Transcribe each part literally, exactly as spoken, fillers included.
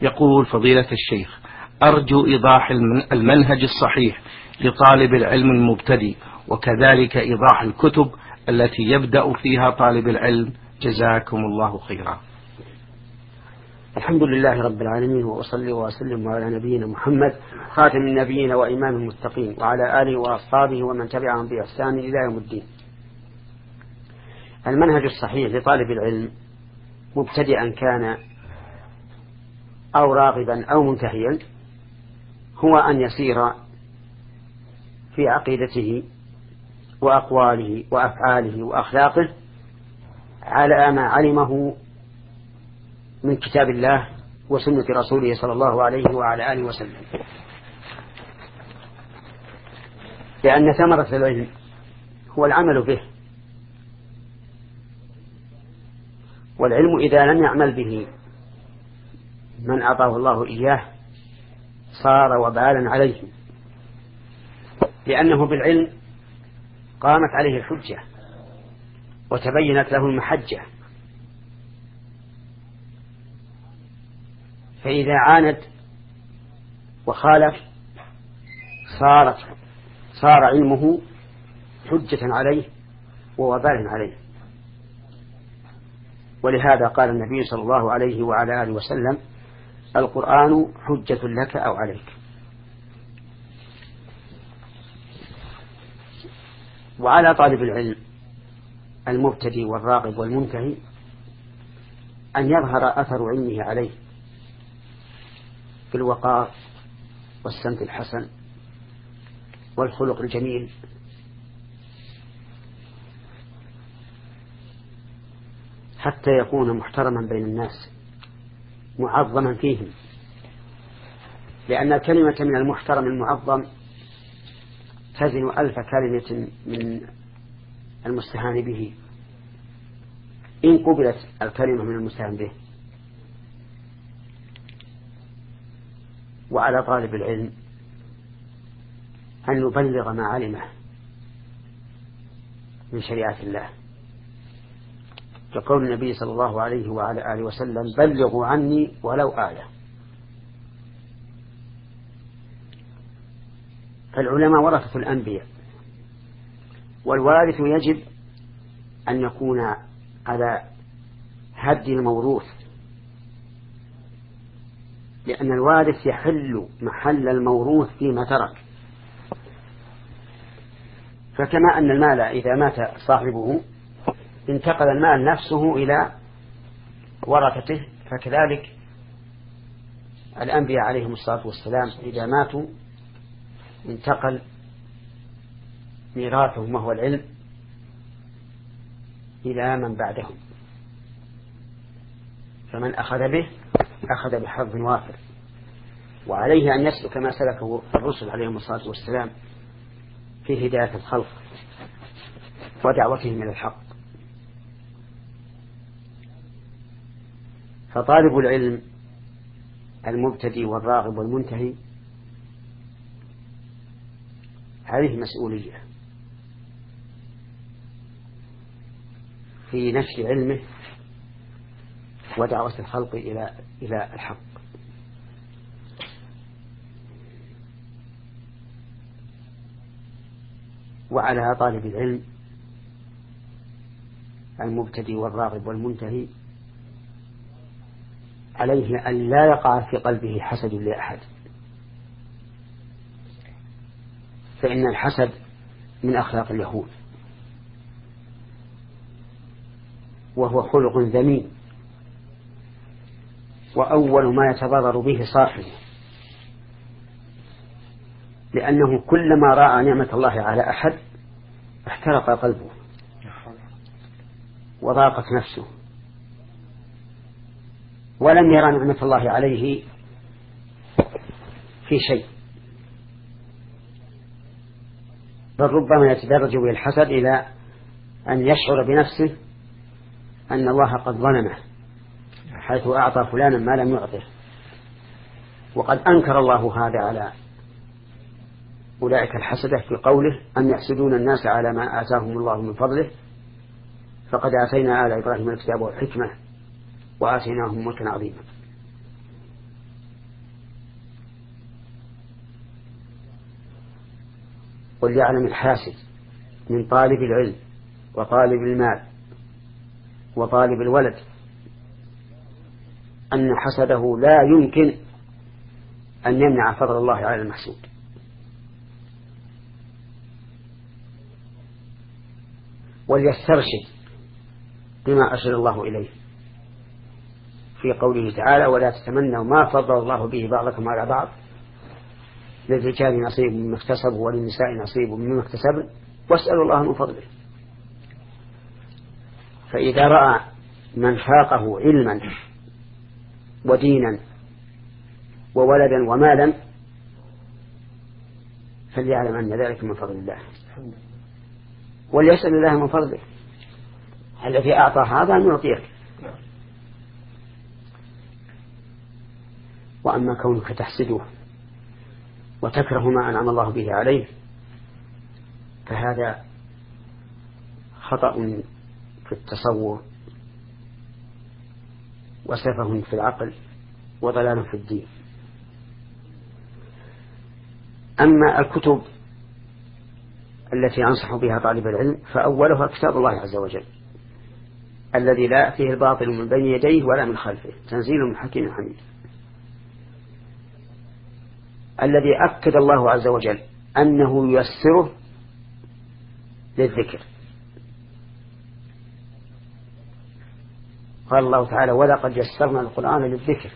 يقول فضيلة الشيخ: أرجو إيضاح المنهج الصحيح لطالب العلم المبتدئ، وكذلك إيضاح الكتب التي يبدأ فيها طالب العلم، جزاكم الله خيرا. الحمد لله رب العالمين، وأصلي وأسلم على نبينا محمد خاتم النبيين وإمام المتقين، وعلى آله وأصحابه ومن تبعهم بإحسان إلى يوم الدين. المنهج الصحيح لطالب العلم مبتدئا كان أو راغبا أو منتهيا هو أن يسير في عقيدته وأقواله وأفعاله وأخلاقه على ما علمه من كتاب الله وسنة رسوله صلى الله عليه وعلى آله وسلم، لأن ثمرة العلم هو العمل به، والعلم إذا لم يعمل به من أعطاه الله إياه صار وبالا عليه، لأنه بالعلم قامت عليه الحجة وتبينت له المحجة، فإذا عاند وخالف صارت صار علمه حجة عليه ووبال عليه. ولهذا قال النبي صلى الله عليه وعلى آله وسلم: القرآن حجة لك أو عليك. وعلى طالب العلم المبتدئ والراغب والمنتهي أن يظهر أثر علمه عليه في الوقار والسمت الحسن والخلق الجميل، حتى يكون محترما بين الناس معظما فيهم، لأن الكلمة من المحترم المعظم تزن ألف كلمة من المستهان به إن قبلت الكلمة من المستهان به. وعلى طالب العلم أن يبلغ ما علمه من شريعة الله، كقول النبي صلى الله عليه وعلى آله وسلم: بلغوا عني ولو آية. فالعلماء ورثة الأنبياء، والوارث يجب أن يكون على هدي الموروث، لأن الوارث يحل محل الموروث فيما ترك. فكما أن المال إذا مات صاحبه انتقل المال نفسه إلى ورثته، فكذلك الأنبياء عليهم الصلاة والسلام إذا ماتوا انتقل ميراثهم وهو العلم إلى من بعدهم، فمن أخذ به أخذ بحظ وافر، وعليه أن يسلك كما سلكه الرسل عليهم الصلاة والسلام في هداية الخلق ودعوتهم إلى الحق. فطالب العلم المبتدئ والراغب والمنتهي عليه مسؤولية في نشر علمه ودعوة الخلق إلى إلى الحق. وعلى طالب العلم المبتدئ والراغب والمنتهي عليه أن لا يقع في قلبه حسد لأحد، فإن الحسد من أخلاق اليهود، وهو خلق ذميم، وأول ما يتضرر به صاحبه، لأنه كلما رأى نعمة الله على أحد احترق قلبه وضاقت نفسه، ولم يرى نعمة الله عليه في شيء، بل ربما يتدرج به الحسد إلى أن يشعر بنفسه أن الله قد ظلمه حيث أعطى فلانا ما لم يعطه. وقد أنكر الله هذا على أولئك الحسدة في قوله: أن يحسدون الناس على ما آتاهم الله من فضله فقد آتينا آل إبراهيم الكتاب والحكمة وآتيناهم ملكا عظيما. وليعلم الحاسد من طالب العلم وطالب المال وطالب الولد أن حسده لا يمكن أن يمنع فضل الله على المحسود. وليسترشد بما أرشد الله إليه في قوله تعالى: ولا تتمنوا ما فضل الله به بعضكم على بعض للرجال نصيب مما اكتسبوا وللنساء نصيب مما اكتسبن واسألوا الله من فضله. فإذا رأى من فاقه علما ودينا وولدا ومالا فليعلم أن ذلك من فضل الله، وليسأل الله من فضله الذي أعطى هذا أن يعطيك. وأما كونك تحسده وتكره ما أنعم الله به عليه فهذا خطأ في التصور وسفه في العقل وضلال في الدين. أما الكتب التي أنصح بها طالب العلم فأولها كتاب الله عز وجل الذي لا يأتيه الباطل من بين يديه ولا من خلفه، تنزيل من حكيم حميد، الذي أكد الله عز وجل أنه ييسره للذكر. قال الله تعالى: ولقد يسرنا القرآن للذكر.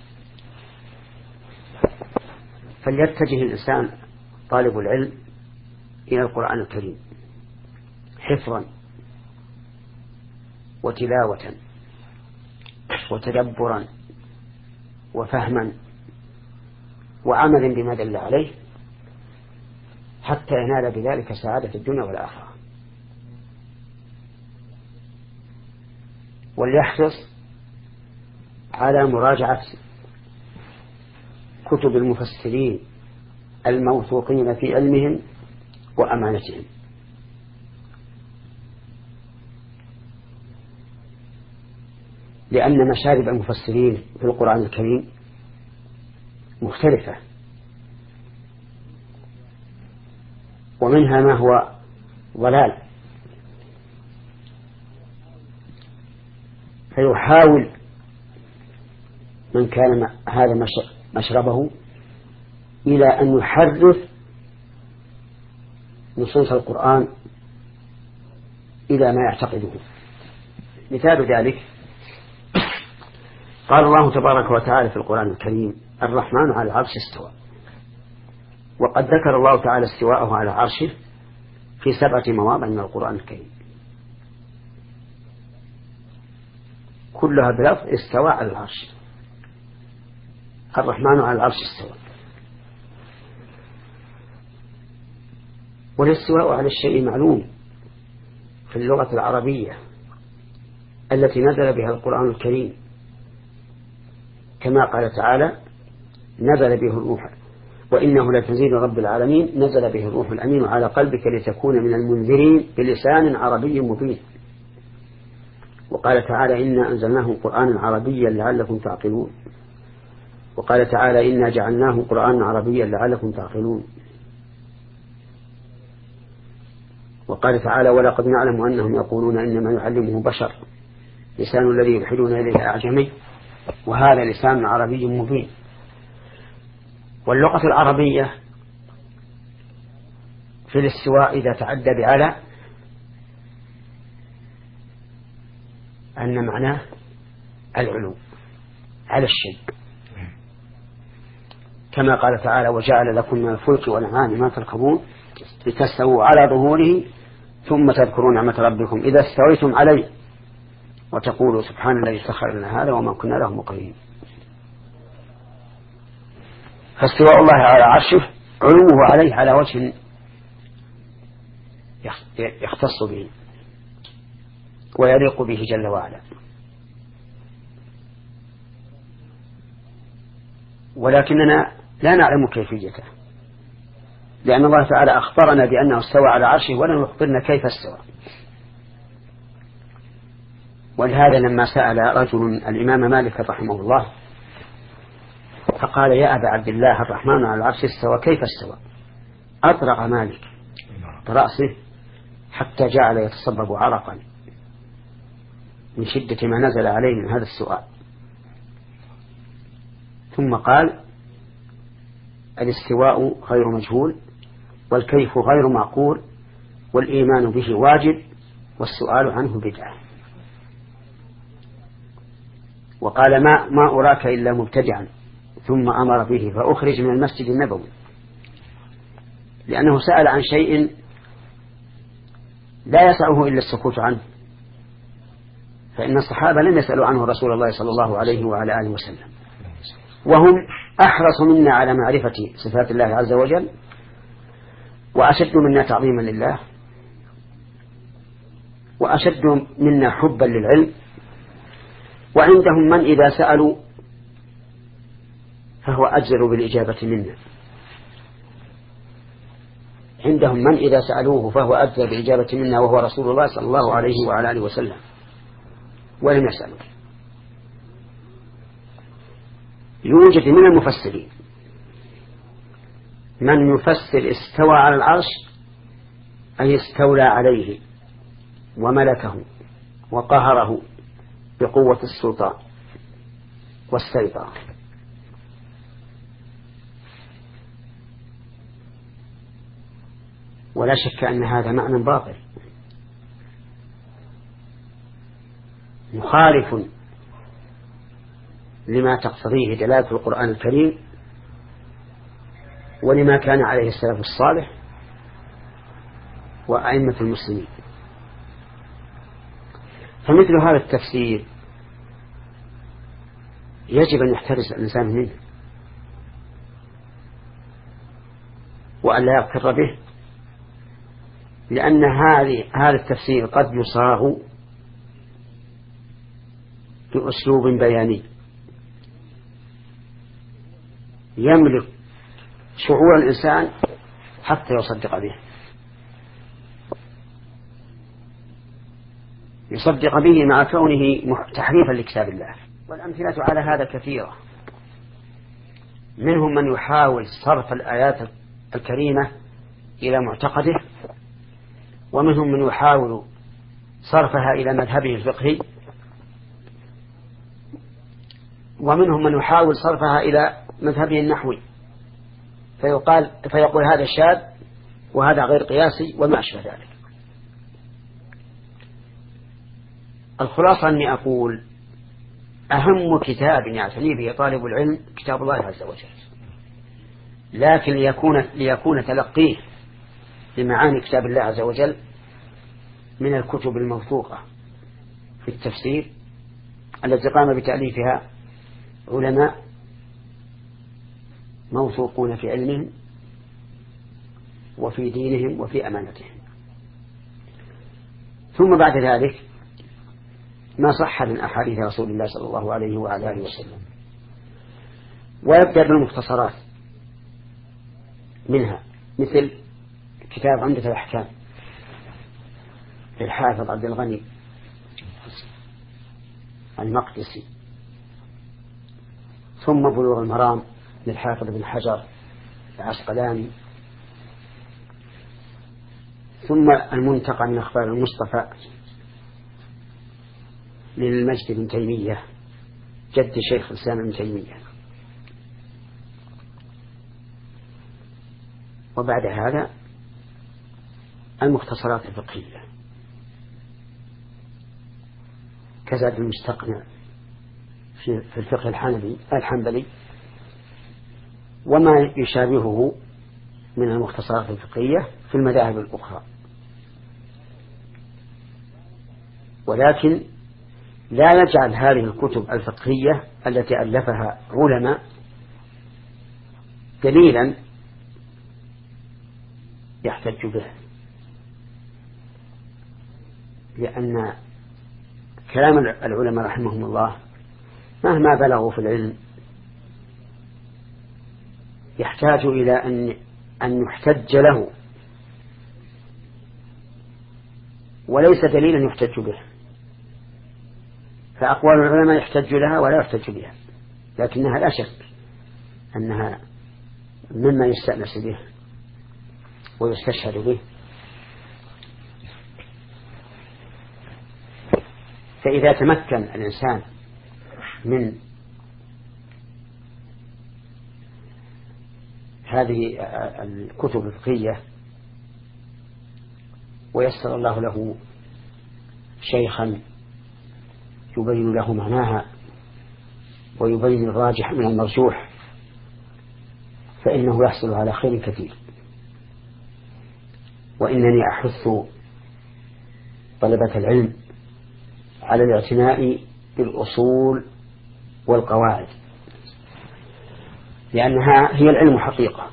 فليتجه الإنسان طالب العلم إلى القرآن الكريم حفظا وتلاوة وتدبرا وفهما وعملا بما دل عليه حتى ينال بذلك سعادة الدنيا والآخرة. وليحرص على مراجعة كتب المفسرين الموثوقين في علمهم وأمانتهم، لأن مشارب المفسرين في القرآن الكريم مختلفة، ومنها ما هو ضلال، فيحاول من كان هذا مشربه إلى أن يحرف نصوص القرآن إلى ما يعتقده. مثال ذلك قال الله تبارك وتعالى في القرآن الكريم: الرحمن على العرش استوى. وقد ذكر الله تعالى استواءه على عرشه في سبعة مواضع من القرآن الكريم كلها بلفظ استوى على العرش. الرحمن على العرش استوى. والاستواء على الشيء معلوم في اللغة العربية التي نزل بها القرآن الكريم، كما قال تعالى: نزل به الروح وإنه لتنزيل رب العالمين نزل به الروح الأمين على قلبك لتكون من المنذرين بلسان عربي مبين. وقال تعالى: إنا أنزلناه قرآنا عربيا لعلكم تعقلون. وقال تعالى: إنا جعلناه قرآنا عربيا لعلكم تعقلون. وقال تعالى: ولقد نعلم أنهم يقولون إنما يعلمه بشر لسان الذي يلحدون إليه أعجمي وهذا لسان عربي مبين. واللغة العربية في الاستواء إذا تعدى بعلى أن معناه العلو على الشيء، كما قال تعالى: وجعل لكم من الفلك والأنعام ما تركبون لتستووا على ظهوره ثم تذكروا نعمة ربكم إذا استويتم عليه وتقولوا سبحان الذي سخر لنا هذا وما كنا له مقرنين. فاستواء الله على عرشه علوه عليه على وجه يختص به ويليق به جل وعلا. ولكننا لا نعلم كيفيته، لأن الله تعالى أخبرنا بأنه استوى على عرشه ولم يخبرنا كيف استوى. ولهذا لما سأل رجل الإمام مالك رحمه الله فقال: يا أبا عبد الله الرحمن على العرش استوى كيف استوى؟ أطرق مالك تحت رأسه حتى جعل يتصبب عرقا من شدة ما نزل عليه من هذا السؤال. ثم قال: الاستواء غير مجهول، والكيف غير معقول، والإيمان به واجب، والسؤال عنه بدعة. وقال: ما, ما أراك إلا مبتدعا، ثم أمر به فأخرج من المسجد النبوي، لأنه سأل عن شيء لا يسعه إلا السكوت عنه، فإن الصحابة لم يسألوا عنه رسول الله صلى الله عليه وعلى آله وسلم، وهم أحرص منا على معرفة صفات الله عز وجل، وأشد منا تعظيما لله، وأشد منا حبا للعلم. وعندهم من إذا سألوا فهو أجزر بالإجابة منا، عندهم من إذا سألوه فهو أجزر بالإجابة منا، وهو رسول الله صلى الله عليه وعلى آله وسلم، ولم يسألوا. يوجد من المفسرين من يفسر استوى على العرش أي استولى عليه وملكه وقهره بقوة السلطان والسيطرة، ولا شك أن هذا معنى باطل مخالف لما تقتضيه دلالة القرآن الكريم ولما كان عليه السلف الصالح وأئمة المسلمين. فمثل هذا التفسير يجب أن يحترس الإنسان منه وأن لا يغتر به، لأن هذا التفسير قد يصاغ بأسلوب بياني يملك شعور الإنسان حتى يصدق به يصدق به مع كونه تحريفا لكتاب الله. والأمثلة على هذا كثيرة، منهم من يحاول صرف الآيات الكريمة إلى معتقده، ومنهم من يحاول صرفها إلى مذهبه الفقهي، ومنهم من يحاول صرفها إلى مذهبه النحوي، فيقال فيقول هذا شاذ وهذا غير قياسي وما أشبه ذلك. الخلاصة أني أقول أهم كتاب يعتني به طالب العلم كتاب الله عز وجل، لكن ليكون, ليكون تلقيه لمعاني كتاب الله عز وجل من الكتب الموثوقة في التفسير التي قام بتأليفها علماء موثوقون في علمهم وفي دينهم وفي أمانتهم. ثم بعد ذلك ما صح من أحاديث رسول الله صلى الله عليه وعلى آله وسلم، ويبدأ بالمختصرات منها مثل كتاب عمدة الأحكام للحافظ عبد الغني المقدسي، ثم بلوغ المرام للحافظ ابن حجر العسقلاني، ثم المنتقى من أخبار المصطفى للمجد بن تيمية جد شيخ الإسلام ابن تيمية. وبعد هذا المختصرات الفقهية كزاد المستقنع في الفقه الحنبلي الحنبلي وما يشابهه من المختصرات الفقهية في المذاهب الأخرى. ولكن لا نجعل هذه الكتب الفقهية التي ألفها علماء دليلا يحتج به، لأن كلام العلماء رحمهم الله مهما بلغوا في العلم يحتاج إلى أن أن يحتج له وليس دليلا يحتج به. فأقوال العلماء يحتج لها ولا يحتج بها، لكنها لا شك أنها مما يستأنس به ويستشهد به فإذا تمكن الإنسان من هذه الكتب الفقهية ويسر الله له شيخا يبين له معناها ويبين الراجح من المرجوح فإنه يحصل على خير كثير. وإنني أحث طلبة العلم على الاعتناء بالأصول والقواعد، لأنها هي العلم حقيقة.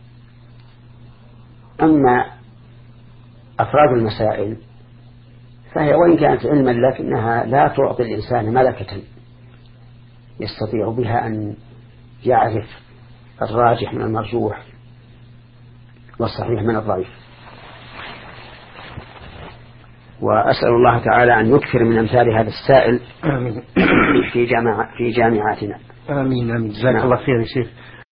أما أفراد المسائل فهي وإن كانت علما لكنها لا تعطي الإنسان ملكة يستطيع بها أن يعرف الراجح من المرجوح والصحيح من الضعيف. وأسأل الله تعالى أن يكثر من أمثال هذا السائل في جامع في جامعاتنا. آمين آمين. جزاك الله خير يا شيخ.